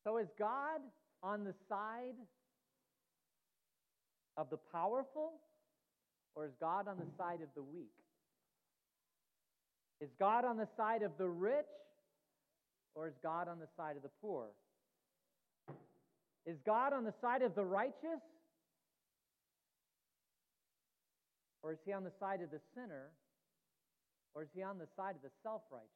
So is God on the side of the powerful, or is God on the side of the weak? Is God on the side of the rich, or is God on the side of the poor? Is God on the side of the righteous, or is he on the side of the sinner, or is he on the side of the self-righteous?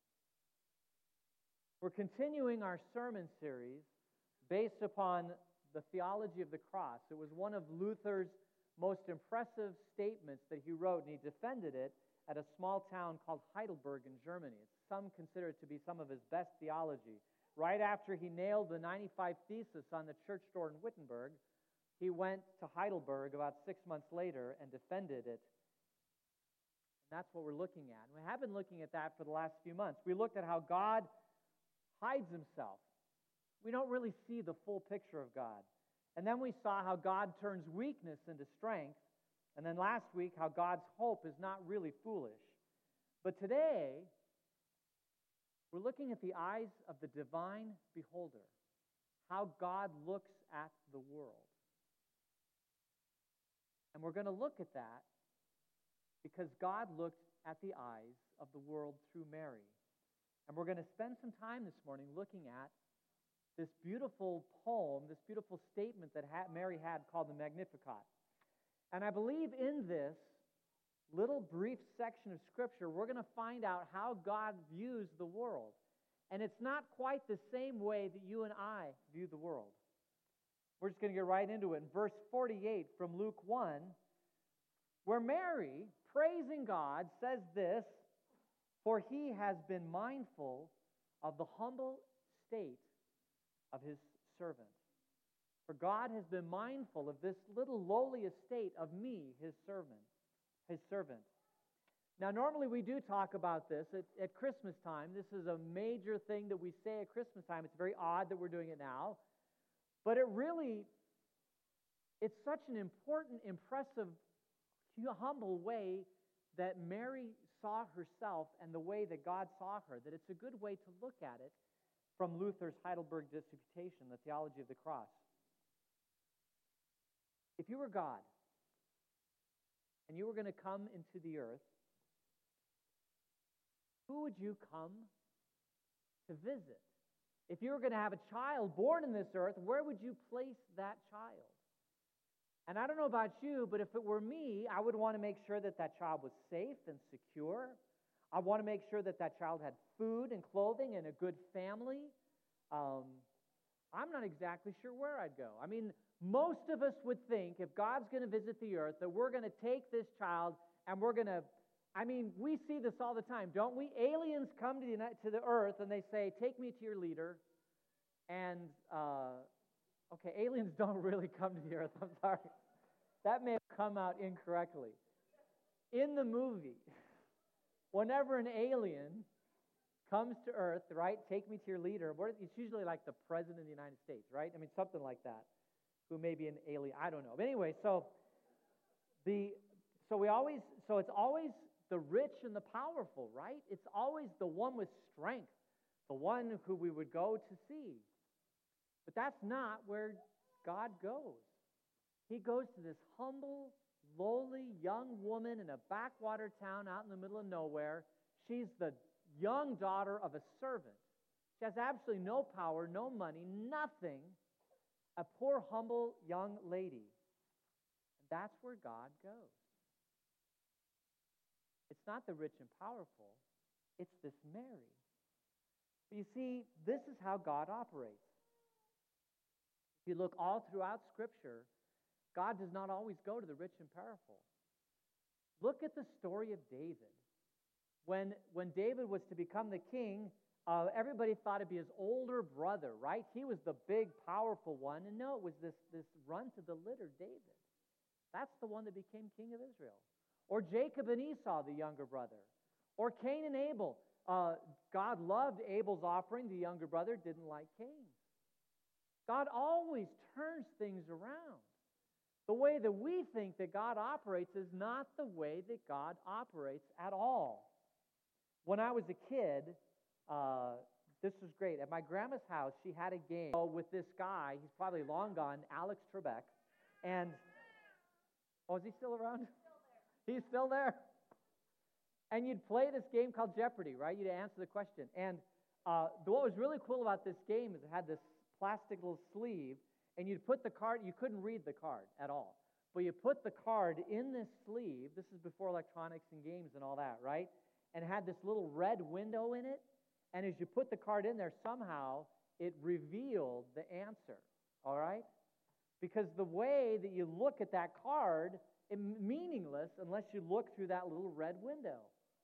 We're continuing our sermon series based upon the theology of the cross. It was one of Luther's most impressive statements that he wrote, and he defended it at a small town called Heidelberg in Germany. Some consider it to be some of his best theology. Right after he nailed the 95 Thesis on the church door in Wittenberg, he went to Heidelberg about 6 months later and defended it. And that's what we're looking at. And we have been looking at that for the last few months. We looked at how God hides himself. We don't really see the full picture of God. And then we saw how God turns weakness into strength. And then last week, how God's hope is not really foolish. But today, we're looking at the eyes of the divine beholder, how God looks at the world. And we're going to look at that because God looked at the eyes of the world through Mary. And we're going to spend some time this morning looking at this beautiful poem, this beautiful statement that Mary had called the Magnificat. And I believe in this little brief section of Scripture, we're going to find out how God views the world. And it's not quite the same way that you and I view the world. We're just going to get right into it. In verse 48 from Luke 1, where Mary, praising God, says this, "For he has been mindful of the humble state of his servant." For God has been mindful of this little lowly estate of me, his servant. Now, normally we do talk about this at Christmas time. This is a major thing that we say at Christmas time. It's very odd that we're doing it now. But it's such an important, impressive, humble way that Mary saw herself and the way that God saw her, that it's a good way to look at it from Luther's Heidelberg Disputation, the theology of the cross. If you were God and you were going to come into the earth, who would you come to visit? If you were going to have a child born in this earth, where would you place that child? And I don't know about you, but if it were me, I would want to make sure that that child was safe and secure. I want to make sure that that child had food and clothing and a good family. I'm not exactly sure where I'd go. I mean, most of us would think if God's going to visit the earth that we're going to take this child and we're going to, we see this all the time, don't we? Aliens come to the earth and they say, "Take me to your leader." And, okay, aliens don't really come to the earth. I'm sorry. That may have come out incorrectly. In the movie, whenever an alien comes to earth, right, "Take me to your leader," it's usually like the President of the United States, right? I mean, something like that, who may be an alien. I don't know. But anyway, so it's always the rich and the powerful, right? It's always the one with strength, the one who we would go to see. But that's not where God goes. He goes to this humble, lowly young woman in a backwater town out in the middle of nowhere. She's the young daughter of a servant. She has absolutely no power, no money, nothing. A poor, humble young lady. And that's where God goes. It's not the rich and powerful. It's this Mary. But you see, this is how God operates. If you look all throughout Scripture, God does not always go to the rich and powerful. Look at the story of David. When David was to become the king, everybody thought it'd be his older brother, right? He was the big, powerful one. And no, it was this runt of the litter, David. That's the one that became king of Israel. Or Jacob and Esau, the younger brother. Or Cain and Abel. God loved Abel's offering. The younger brother didn't like Cain's. God always turns things around. The way that we think that God operates is not the way that God operates at all. When I was a kid, This was great. At my grandma's house, she had a game with this guy. He's probably long gone, Alex Trebek. And, oh, is he still around? He's still there. And you'd play this game called Jeopardy, right? You'd answer the question. And what was really cool about this game is it had this plastic little sleeve, and you'd put the card, you couldn't read the card at all. But you put the card in this sleeve. This is before electronics and games and all that, right? And it had this little red window in it. And as you put the card in there, somehow it revealed the answer, all right? Because the way that you look at that card is meaningless unless you look through that little red window.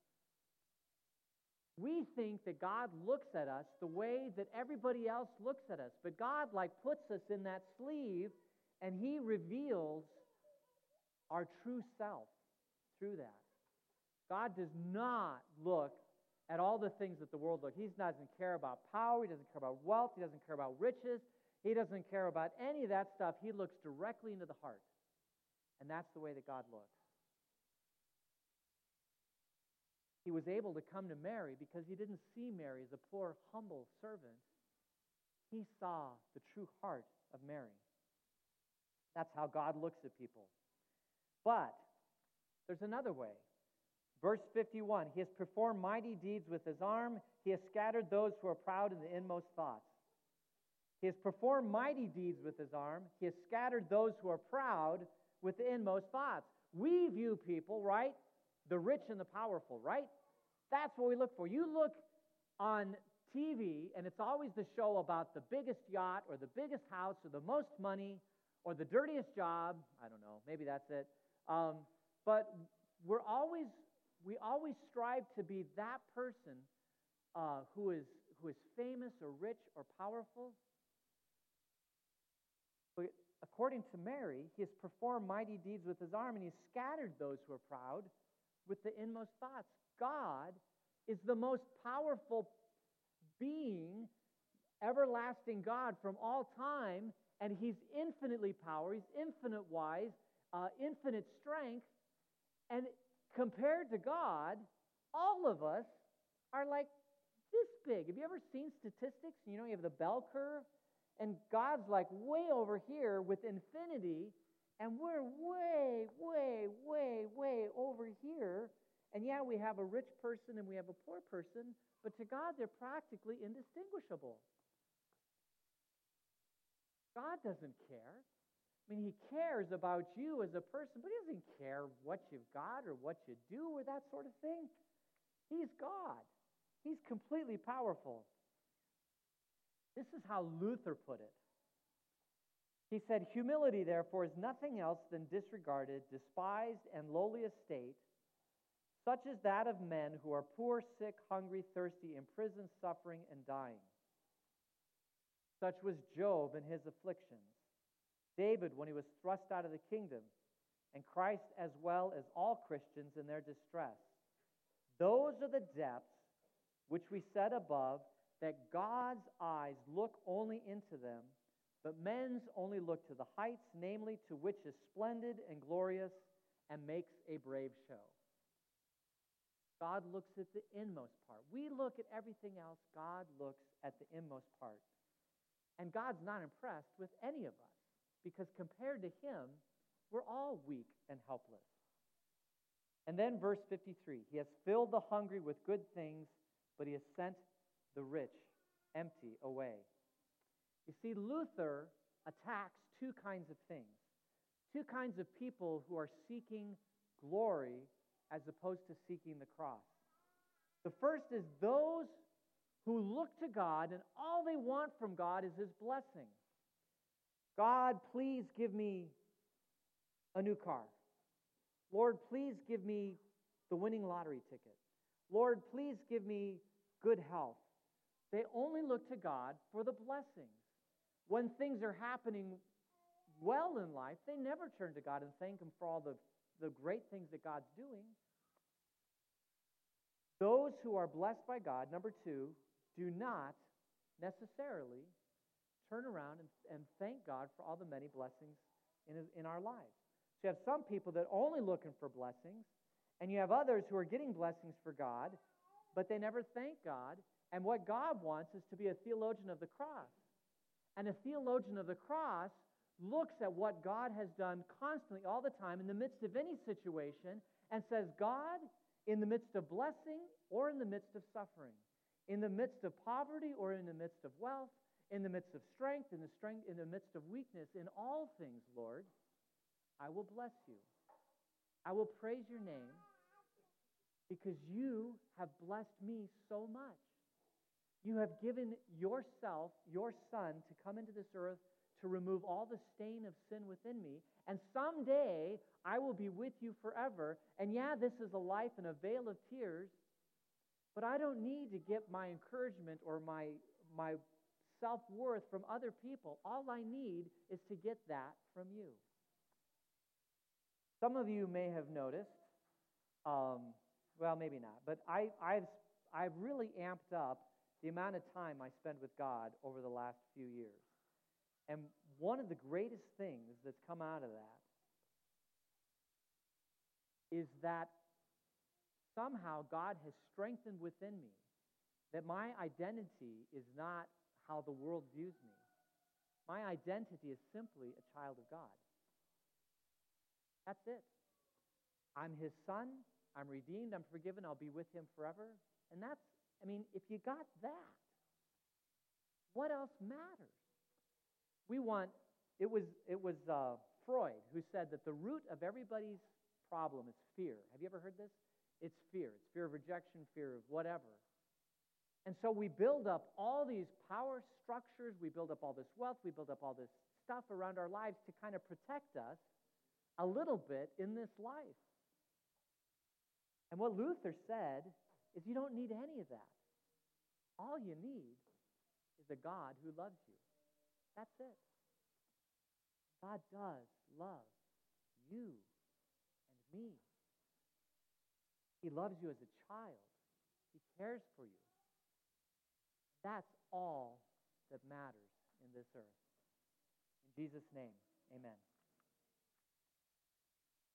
We think that God looks at us the way that everybody else looks at us. But God puts us in that sleeve, and He reveals our true self through that. God does not look at all the things that the world looks. He doesn't care about power. He doesn't care about wealth. He doesn't care about riches. He doesn't care about any of that stuff. He looks directly into the heart. And that's the way that God looks. He was able to come to Mary because He didn't see Mary as a poor, humble servant. He saw the true heart of Mary. That's how God looks at people. But there's another way. Verse 51, He has performed mighty deeds with His arm. He has scattered those who are proud in the inmost thoughts. He has performed mighty deeds with His arm. He has scattered those who are proud with the inmost thoughts. We view people, right? The rich and the powerful, right? That's what we look for. You look on TV, and it's always the show about the biggest yacht or the biggest house or the most money or the dirtiest job. I don't know. Maybe that's it. But we always strive to be that person who is famous or rich or powerful. But according to Mary, He has performed mighty deeds with His arm, and He has scattered those who are proud with the inmost thoughts. God is the most powerful being, everlasting God from all time, and He's infinitely power, He's infinite wise, infinite strength, and compared to God, all of us are like this big. Have you ever seen statistics? You have the bell curve, and God's like way over here with infinity, and we're way, way, way, way over here. And yeah, we have a rich person and we have a poor person, but to God, they're practically indistinguishable. God doesn't care. I mean, He cares about you as a person, but He doesn't care what you've got or what you do or that sort of thing. He's God. He's completely powerful. This is how Luther put it. He said, "Humility, therefore, is nothing else than disregarded, despised, and lowly estate, such as that of men who are poor, sick, hungry, thirsty, imprisoned, suffering, and dying. Such was Job in his afflictions, David when he was thrust out of the kingdom, and Christ as well as all Christians in their distress. Those are the depths which we said above, that God's eyes look only into them, but men's only look to the heights, namely to which is splendid and glorious and makes a brave show." God looks at the inmost part. We look at everything else. God looks at the inmost part. And God's not impressed with any of us, because compared to Him, we're all weak and helpless. And then verse 53, He has filled the hungry with good things, but He has sent the rich empty away. You see, Luther attacks two kinds of things, two kinds of people who are seeking glory as opposed to seeking the cross. The first is those who look to God and all they want from God is His blessing. God, please give me a new car. Lord, please give me the winning lottery ticket. Lord, please give me good health. They only look to God for the blessings. When things are happening well in life, they never turn to God and thank Him for all the great things that God's doing. Those who are blessed by God, number two, do not necessarily turn around and thank God for all the many blessings in our lives. So you have some people that are only looking for blessings, and you have others who are getting blessings for God, but they never thank God, And what God wants is to be a theologian of the cross. And a theologian of the cross looks at what God has done constantly, all the time, in the midst of any situation, and says, God, in the midst of blessing or in the midst of suffering, in the midst of poverty or in the midst of wealth, in the midst of strength, in the midst of weakness, in all things, Lord, I will bless you. I will praise your name because you have blessed me so much. You have given yourself, your Son, to come into this earth to remove all the stain of sin within me, and someday I will be with you forever. And yeah, this is a life in a vale of tears, but I don't need to get my encouragement or my self-worth from other people. All I need is to get that from you. Some of you may have noticed, well, maybe not, but I've really amped up the amount of time I spend with God over the last few years. And one of the greatest things that's come out of that is that somehow God has strengthened within me that my identity is not how the world views me. My identity is simply a child of God. That's it. I'm his son. I'm redeemed. I'm forgiven. I'll be with him forever. And that's, if you got that, what else matters? It was Freud who said that the root of everybody's problem is fear. Have you ever heard this? It's fear. It's fear of rejection, fear of whatever. And so we build up all these power structures, we build up all this wealth, we build up all this stuff around our lives to kind of protect us a little bit in this life. And what Luther said is you don't need any of that. All you need is a God who loves you. That's it. God does love you and me. He loves you as a child. He cares for you. That's all that matters in this earth. In Jesus' name, amen.